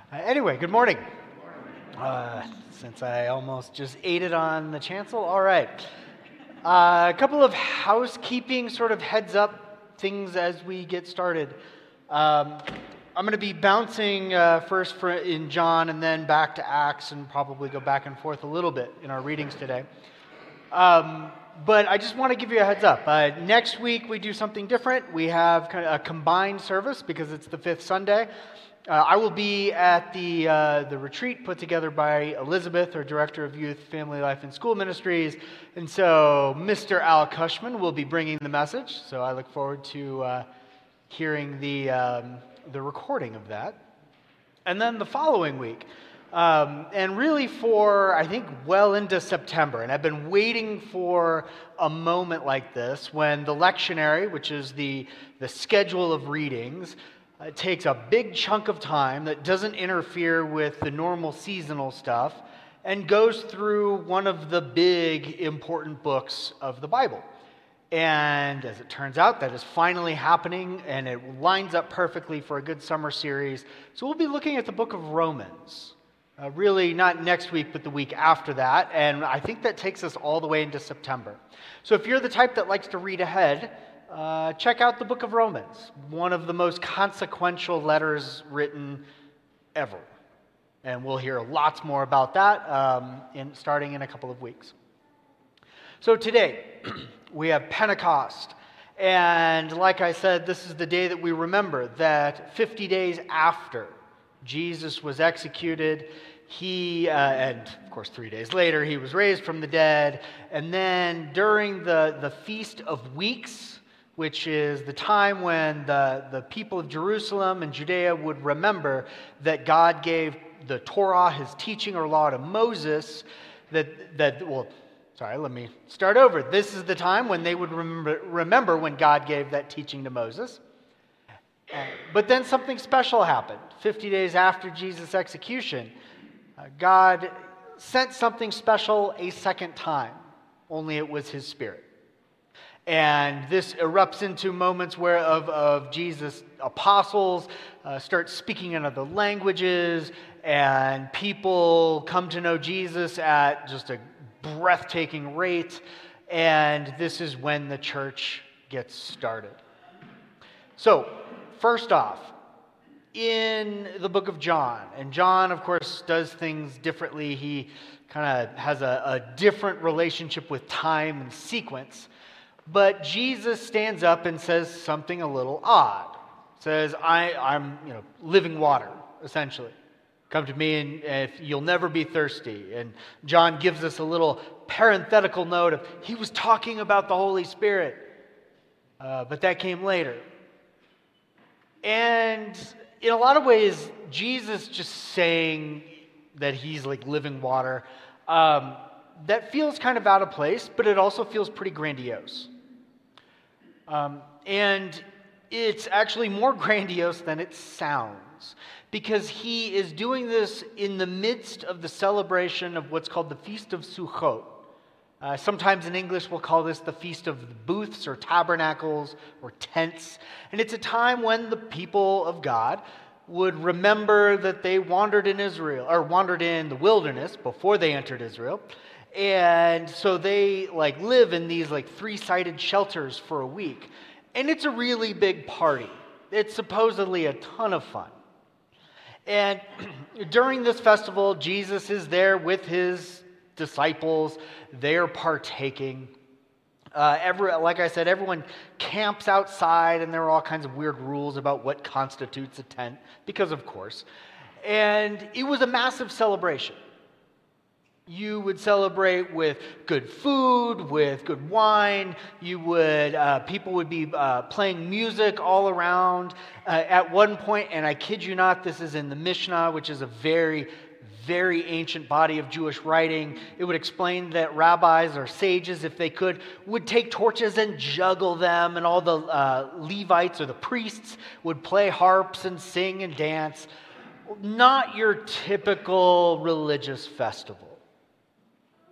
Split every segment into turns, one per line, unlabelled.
Anyway, good morning. Since I almost just ate it on the chancel, all right. A couple of housekeeping sort of heads up things as we get started. I'm going to be bouncing first in John and then back to Acts and probably go back and forth a little bit in our readings today. But I just want to give you a heads up. Next week we do something different. We have kind of a combined service because it's the fifth Sunday. I will be at the retreat put together by Elizabeth, our Director of Youth, Family Life, and School Ministries. And so Mr. Al Cushman will be bringing the message. So I look forward to hearing the recording of that. And then the following week, and really for, I think, well into September. And I've been waiting for a moment like this when the lectionary, which is the schedule of readings, it takes a big chunk of time that doesn't interfere with the normal seasonal stuff and goes through one of the big important books of the Bible. And as it turns out, that is finally happening, and it lines up perfectly for a good summer series. So we'll be looking at the book of Romans. Really not next week, but the week after that. And I think that takes us all the way into September. So if you're the type that likes to read ahead, check out the book of Romans, one of the most consequential letters written ever. And we'll hear lots more about that starting in a couple of weeks. So today, we have Pentecost. And like I said, this is the day that we remember that 50 days after Jesus was executed, and of course 3 days later, he was raised from the dead. And then during the Feast of Weeks, which is the time when the people of Jerusalem and Judea would remember that God gave the Torah, his teaching or law, to Moses, let me start over. This is the time when they would remember when God gave that teaching to Moses. But then something special happened. 50 days after Jesus' execution, God sent something special a second time, only it was his Spirit. And this erupts into moments of Jesus' apostles start speaking in other languages, and people come to know Jesus at just a breathtaking rate, and this is when the church gets started. So, first off, in the book of John, and John, of course, does things differently. He kind of has a different relationship with time and sequence. But Jesus stands up and says something a little odd. Says, I'm living water, essentially. Come to me and if you'll never be thirsty. And John gives us a little parenthetical note of he was talking about the Holy Spirit. But that came later. And in a lot of ways, Jesus just saying that he's like living water, that feels kind of out of place, but it also feels pretty grandiose. And it's actually more grandiose than it sounds, because he is doing this in the midst of the celebration of what's called the Feast of Sukkot. Sometimes in English we'll call this the Feast of Booths or Tabernacles or Tents. And it's a time when the people of God would remember that they wandered in the wilderness before they entered Israel. And so they live in these three-sided shelters for a week. And it's a really big party. It's supposedly a ton of fun. And during this festival, Jesus is there with his disciples. They're partaking. Like I said, everyone camps outside, and there are all kinds of weird rules about what constitutes a tent, because of course. And it was a massive celebration. You would celebrate with good food, with good wine. People would be playing music all around. At one point, and I kid you not, this is in the Mishnah, which is a very, very ancient body of Jewish writing. It would explain that rabbis or sages, if they could, would take torches and juggle them, and all the Levites or the priests would play harps and sing and dance. Not your typical religious festival.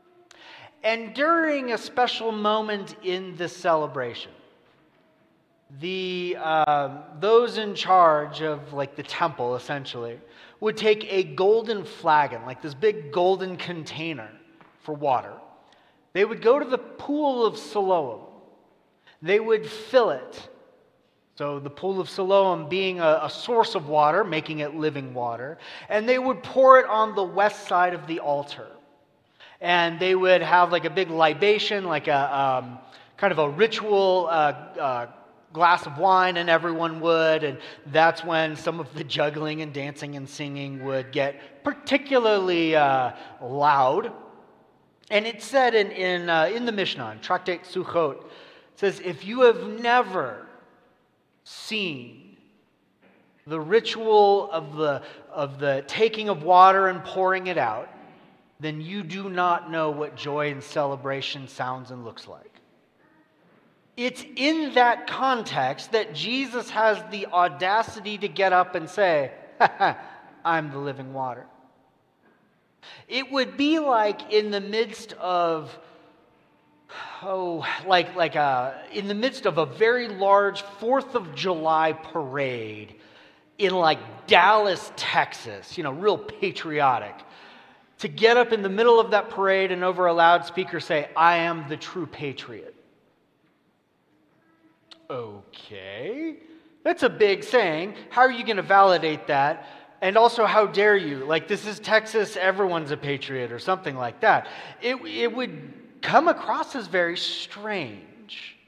And during a special moment in this celebration, those in charge of like the temple essentially would take a golden flagon, like this big golden container for water. They would go to the pool of Siloam. They would fill it. So the pool of Siloam being a source of water, making it living water. And they would pour it on the west side of the altar. And they would have like a big libation, like a kind of a ritual glass of wine, and everyone would. And that's when some of the juggling and dancing and singing would get particularly loud. And it said in the Mishnah, in Tractate Sukkot, it says, if you have never seen the ritual of the taking of water and pouring it out, then you do not know what joy and celebration sounds and looks like. It's in that context that Jesus has the audacity to get up and say, I'm the living water. It would be like in the midst of in the midst of a very large 4th of July parade in like Dallas, Texas, real patriotic, to get up in the middle of that parade and over a loudspeaker say, I am the true patriot. Okay, that's a big saying. How are you going to validate that? And also, how dare you? Like, this is Texas, everyone's a patriot, or something like that. It would come across as very strange.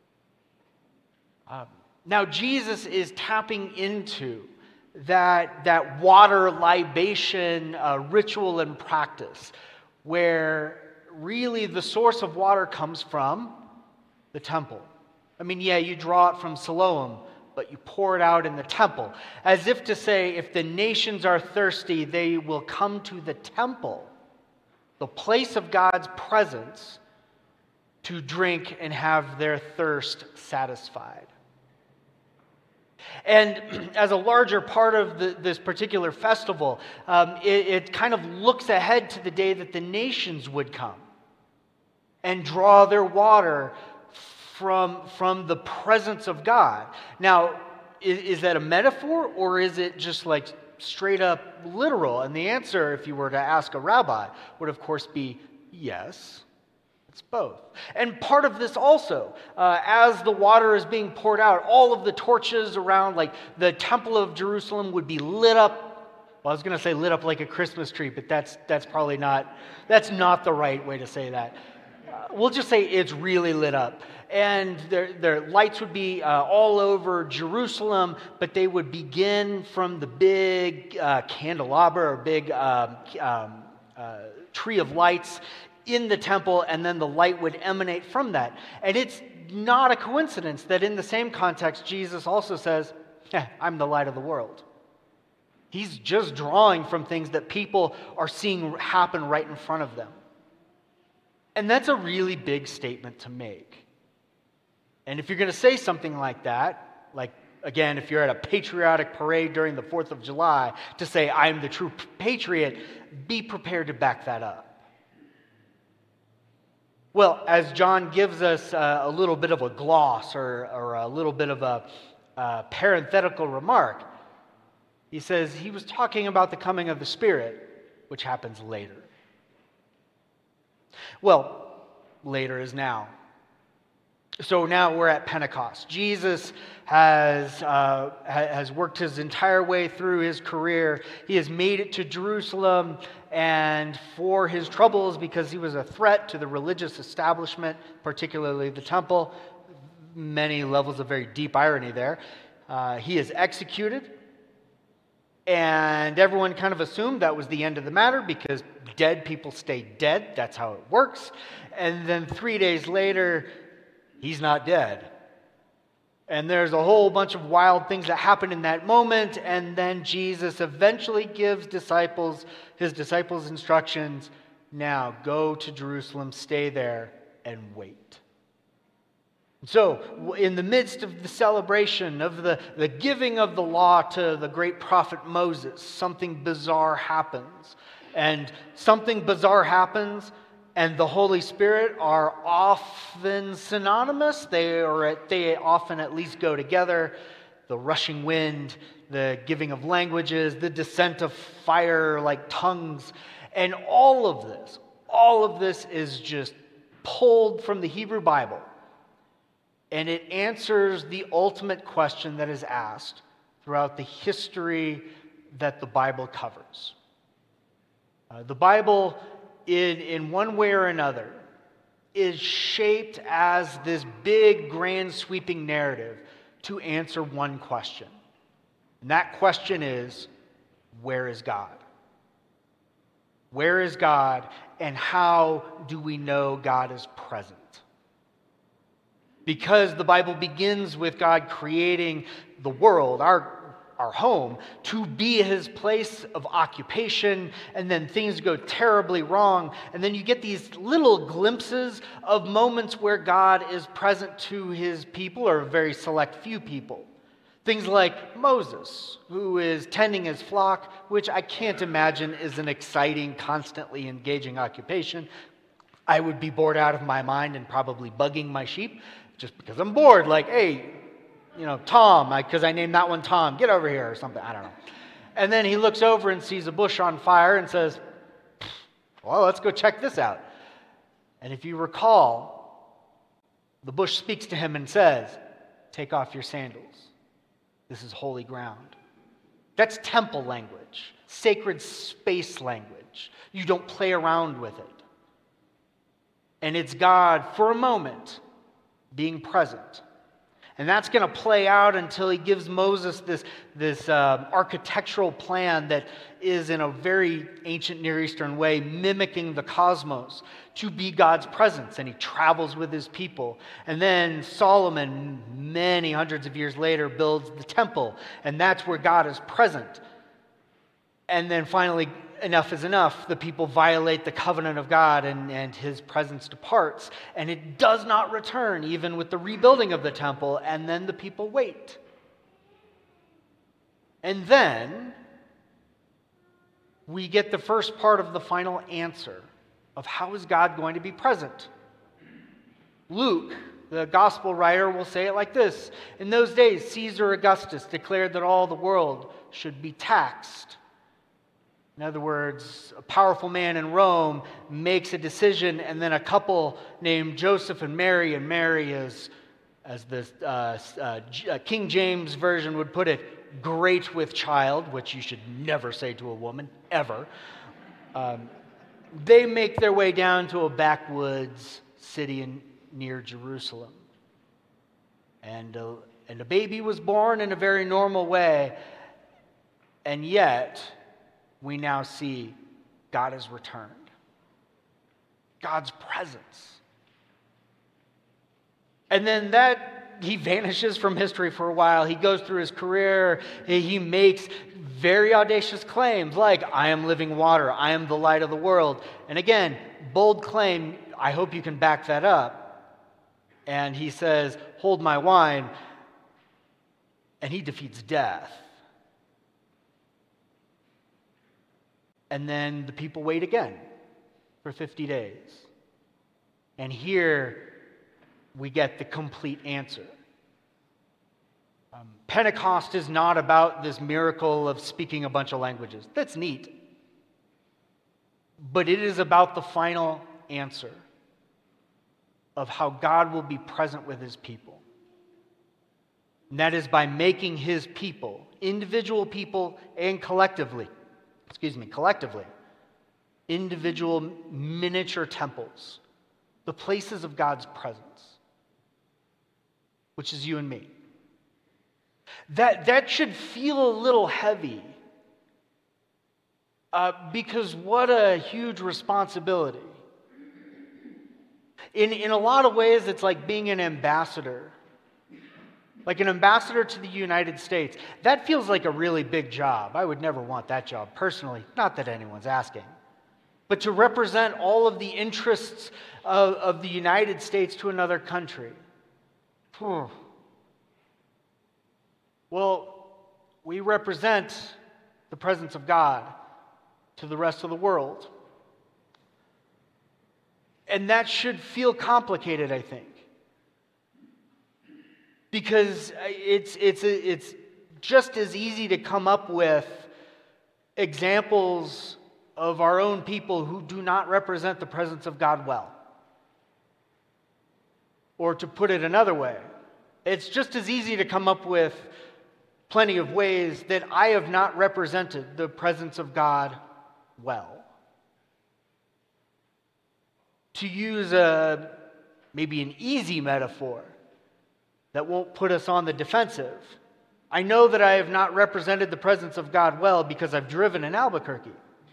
Now, Jesus is tapping into that water libation ritual and practice, where really the source of water comes from the temple. I mean, yeah, you draw it from Siloam, but you pour it out in the temple. As if to say, if the nations are thirsty, they will come to the temple, the place of God's presence, to drink and have their thirst satisfied. And as a larger part of this particular festival, it kind of looks ahead to the day that the nations would come and draw their water from the presence of God. Now, is that a metaphor, or is it just like straight up literal? And the answer, if you were to ask a rabbi, would of course be yes. It's both. And part of this also, as the water is being poured out, all of the torches around like the Temple of Jerusalem would be lit up. Well, I was going to say lit up like a Christmas tree, but that's probably not the right way to say that. We'll just say it's really lit up. And their lights would be all over Jerusalem, but they would begin from the big candelabra or big tree of lights in the temple, and then the light would emanate from that. And it's not a coincidence that in the same context, Jesus also says, I'm the light of the world. He's just drawing from things that people are seeing happen right in front of them. And that's a really big statement to make. And if you're going to say something like that, like, again, if you're at a patriotic parade during the 4th of July, to say, I'm the true patriot, be prepared to back that up. Well, as John gives us a little bit of a gloss or a little bit of a parenthetical remark, he says he was talking about the coming of the Spirit, which happens later. Well, later is now. So now we're at Pentecost. Jesus has worked his entire way through his career. He has made it to Jerusalem, and for his troubles, because he was a threat to the religious establishment, particularly the temple, many levels of very deep irony there, he is executed. And everyone kind of assumed that was the end of the matter because dead people stay dead. That's how it works. And then 3 days later, he's not dead. And there's a whole bunch of wild things that happen in that moment. And then Jesus eventually gives his disciples instructions. Now, go to Jerusalem, stay there, and wait. So, in the midst of the celebration of the giving of the law to the great prophet Moses, something bizarre happens. And something bizarre happens, and the Holy Spirit are often synonymous. They often at least go together. The rushing wind, the giving of languages, the descent of fire like tongues, and all of this is just pulled from the Hebrew Bible. And it answers the ultimate question that is asked throughout the history that the Bible covers. The Bible, in one way or another, is shaped as this big, grand, sweeping narrative to answer one question. And that question is, where is God? Where is God, and how do we know God is present? Because the Bible begins with God creating the world, our home, to be his place of occupation, and then things go terribly wrong, and then you get these little glimpses of moments where God is present to his people, or a very select few people. Things like Moses, who is tending his flock, which I can't imagine is an exciting, constantly engaging occupation. I would be bored out of my mind and probably bugging my sheep just because I'm bored. Like, hey, Tom, because I named that one Tom, get over here or something. I don't know. And then he looks over and sees a bush on fire and says, well, let's go check this out. And if you recall, the bush speaks to him and says, take off your sandals. This is holy ground. That's temple language, sacred space language. You don't play around with it. And it's God, for a moment, being present. And that's going to play out until he gives Moses this architectural plan that is, in a very ancient Near Eastern way, mimicking the cosmos to be God's presence. And he travels with his people. And then Solomon, many hundreds of years later, builds the temple. And that's where God is present. And then finally, enough is enough. The people violate the covenant of God, and his presence departs. And it does not return, even with the rebuilding of the temple. And then the people wait. And then we get the first part of the final answer of how is God going to be present. Luke, the gospel writer, will say it like this. In those days, Caesar Augustus declared that all the world should be taxed. In other words, a powerful man in Rome makes a decision, and then a couple named Joseph and Mary is, as the King James Version would put it, great with child, which you should never say to a woman, ever. They make their way down to a backwoods city near Jerusalem. And a baby was born in a very normal way, and yet we now see God has returned. God's presence. And then he vanishes from history for a while. He goes through his career. He makes very audacious claims like, I am living water. I am the light of the world. And again, bold claim. I hope you can back that up. And he says, hold my wine. And he defeats death. And then the people wait again for 50 days. And here we get the complete answer. Pentecost is not about this miracle of speaking a bunch of languages. That's neat. But it is about the final answer of how God will be present with his people. And that is by making his people, individual people and collectively, individual miniature temples, the places of God's presence, which is you and me. That should feel a little heavy, because what a huge responsibility. In a lot of ways, it's like being an ambassador. Like an ambassador to the United States. That feels like a really big job. I would never want that job personally. Not that anyone's asking. But to represent all of the interests of the United States to another country. Well, we represent the presence of God to the rest of the world. And that should feel complicated, I think. Because it's just as easy to come up with examples of our own people who do not represent the presence of God well. Or to put it another way, it's just as easy to come up with plenty of ways that I have not represented the presence of God well. To use maybe an easy metaphor that won't put us on the defensive, I know that I have not represented the presence of God well because I've driven in Albuquerque.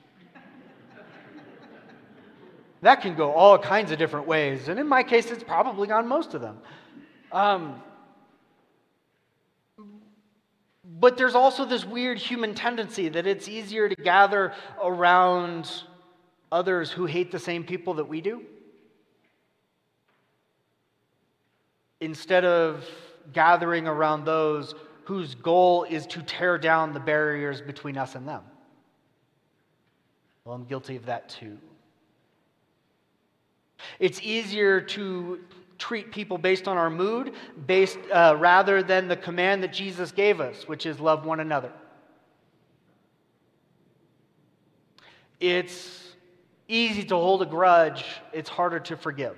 That can go all kinds of different ways, and in my case, it's probably gone most of them. But there's also this weird human tendency that it's easier to gather around others who hate the same people that we do, instead of gathering around those whose goal is to tear down the barriers between us and them. Well, I'm guilty of that too. It's easier to treat people based on our mood, rather than the command that Jesus gave us, which is love one another. It's easy to hold a grudge. It's harder to forgive.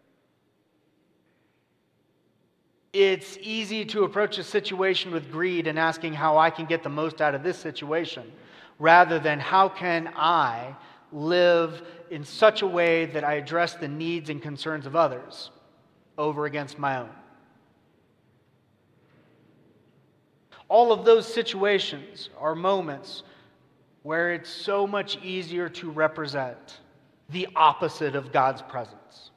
It's easy to approach a situation with greed and asking how I can get the most out of this situation, rather than how can I live in such a way that I address the needs and concerns of others over against my own. All of those situations are moments where it's so much easier to represent the opposite of God's presence,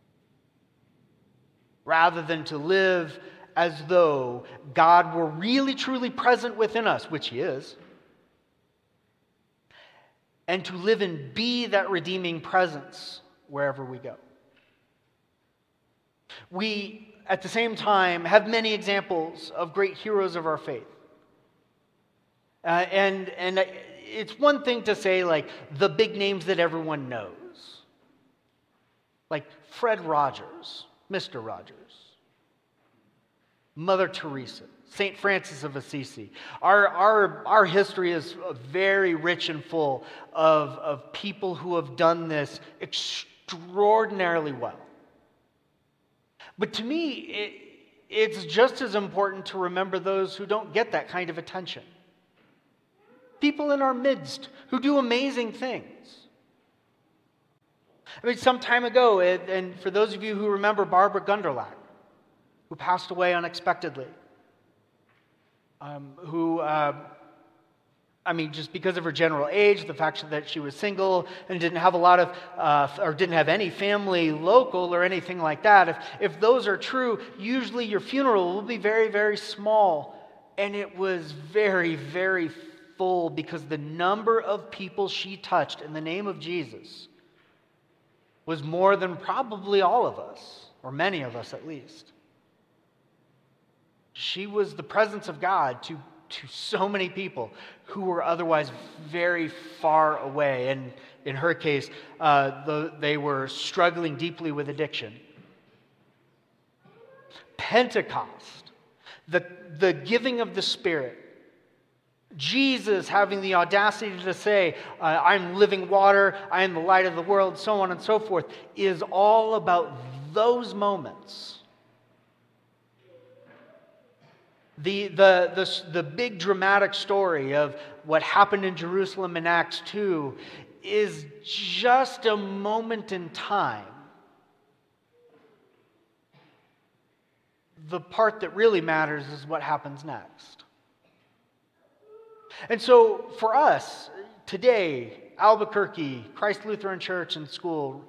rather than to live as though God were really truly present within us, which He is, and to live and be that redeeming presence wherever we go. We, at the same time, have many examples of great heroes of our faith. And it's one thing to say, like, the big names that everyone knows. Like Fred Rogers, Mr. Rogers, Mother Teresa, St. Francis of Assisi. Our history is very rich and full of people who have done this extraordinarily well. But to me, it's just as important to remember those who don't get that kind of attention. People in our midst who do amazing things. I mean, some time ago, and for those of you who remember Barbara Gunderlach, who passed away unexpectedly, just because of her general age, the fact that she was single and didn't have a lot of, or didn't have any family local or anything like that. If those are true, usually your funeral will be very, very small. And it was very, very full because the number of people she touched in the name of Jesus was more than probably all of us, or many of us at least. She was the presence of God to so many people who were otherwise very far away. And in her case, they were struggling deeply with addiction. Pentecost, the giving of the Spirit, Jesus having the audacity to say, I'm living water, I am the light of the world, so on and so forth, is all about those moments. The big dramatic story of what happened in Jerusalem in Acts 2 is just a moment in time. The part that really matters is what happens next. And so for us, today, Albuquerque, Christ Lutheran Church and School,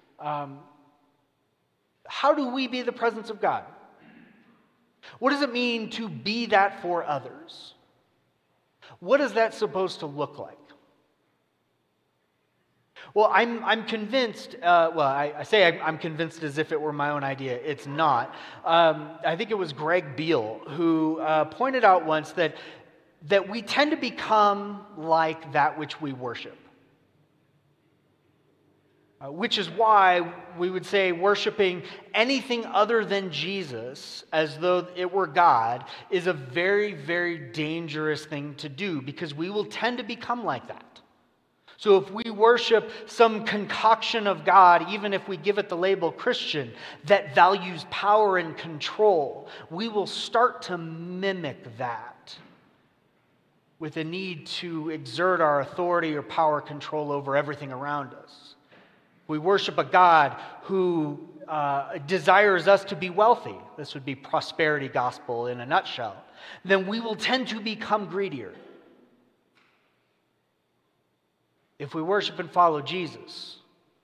how do we be the presence of God? What does it mean to be that for others? What is that supposed to look like? Well, I'm convinced, I say I'm convinced as if it were my own idea. It's not. I think it was Greg Beale who pointed out once that we tend to become like that which we worship. which is why we would say worshiping anything other than Jesus as though it were God is a very, very dangerous thing to do, because we will tend to become like that. So if we worship some concoction of God, even if we give it the label Christian, that values power and control, we will start to mimic that with a need to exert our authority or power control over everything around us. We worship a God who desires us to be wealthy. This would be prosperity gospel in a nutshell. Then we will tend to become greedier. If we worship and follow Jesus,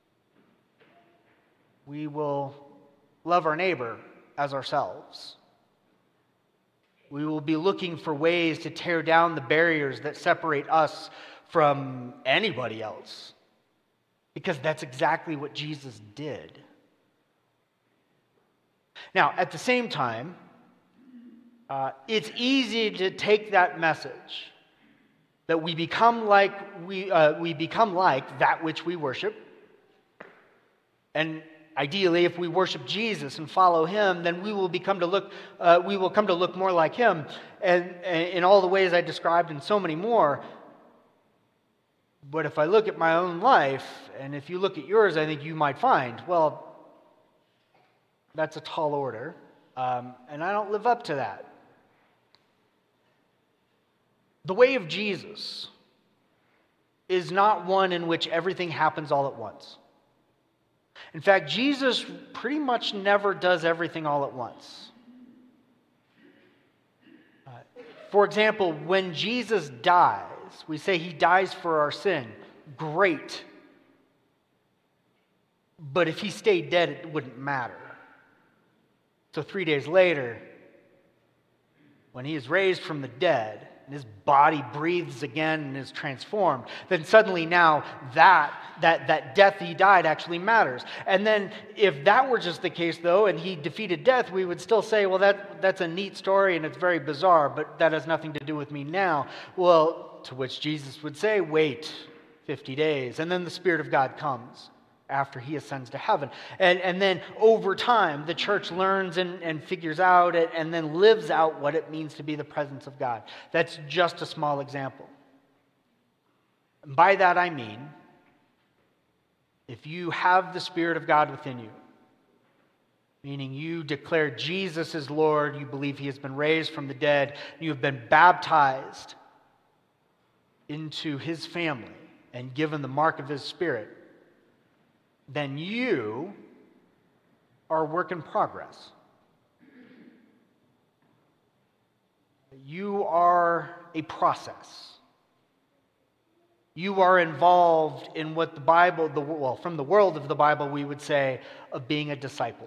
we will love our neighbor as ourselves. We will be looking for ways to tear down the barriers that separate us from anybody else, because that's exactly what Jesus did. Now, at the same time, it's easy to take that message that we become like that which we worship, and ideally, if we worship Jesus and follow Him, then we will come to look more like Him, and in all the ways I described, and so many more. But if I look at my own life, and if you look at yours, I think you might find, well, that's a tall order, and I don't live up to that. The way of Jesus is not one in which everything happens all at once. In fact, Jesus pretty much never does everything all at once. For example, when Jesus dies, we say He dies for our sin. Great. But if He stayed dead, it wouldn't matter. So 3 days later, when He is raised from the dead, and His body breathes again and is transformed, then suddenly now that death He died actually matters. And then if that were just the case, though, and He defeated death, we would still say, well, that's a neat story and it's very bizarre, but that has nothing to do with me now. Well, to which Jesus would say, wait 50 days, and then the Spirit of God comes after He ascends to heaven. And then over time, the church learns and figures out and then lives out what it means to be the presence of God. That's just a small example. And by that I mean, if you have the Spirit of God within you, meaning you declare Jesus is Lord, you believe He has been raised from the dead, you have been baptized into His family and given the mark of His Spirit, then you are a work in progress. You are a process. You are involved in what the Bible, from the world of the Bible, we would say, of being a disciple.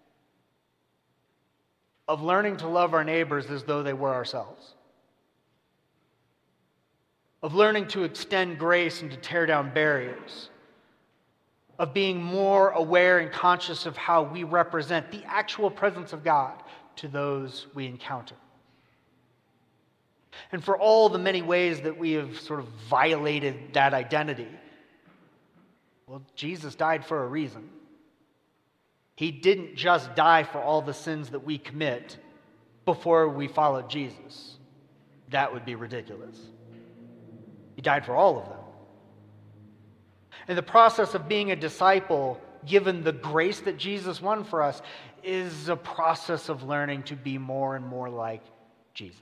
Of learning to love our neighbors as though they were ourselves. Of learning to extend grace and to tear down barriers. Of being more aware and conscious of how we represent the actual presence of God to those we encounter. And for all the many ways that we have sort of violated that identity, well, Jesus died for a reason. He didn't just die for all the sins that we commit before we followed Jesus. That would be ridiculous. He died for all of them. And the process of being a disciple, given the grace that Jesus won for us, is a process of learning to be more and more like Jesus.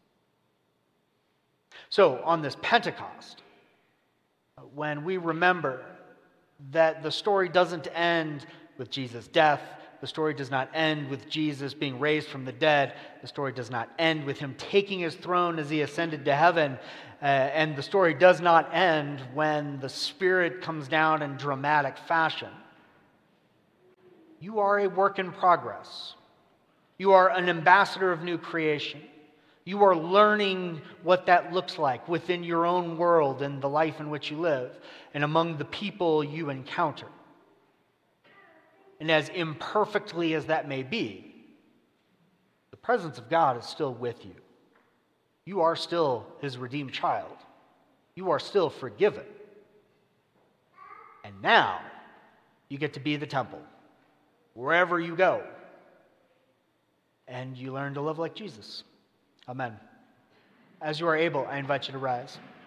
So on this Pentecost, when we remember that the story doesn't end with Jesus' death, the story does not end with Jesus being raised from the dead, the story does not end with Him taking His throne as He ascended to heaven, and the story does not end when the Spirit comes down in dramatic fashion. You are a work in progress. You are an ambassador of new creation. You are learning what that looks like within your own world and the life in which you live and among the people you encounter. And as imperfectly as that may be, the presence of God is still with you. You are still His redeemed child. You are still forgiven. And now, You get to be the temple wherever you go. And you learn to live like Jesus. Amen. As you are able, I invite you to rise.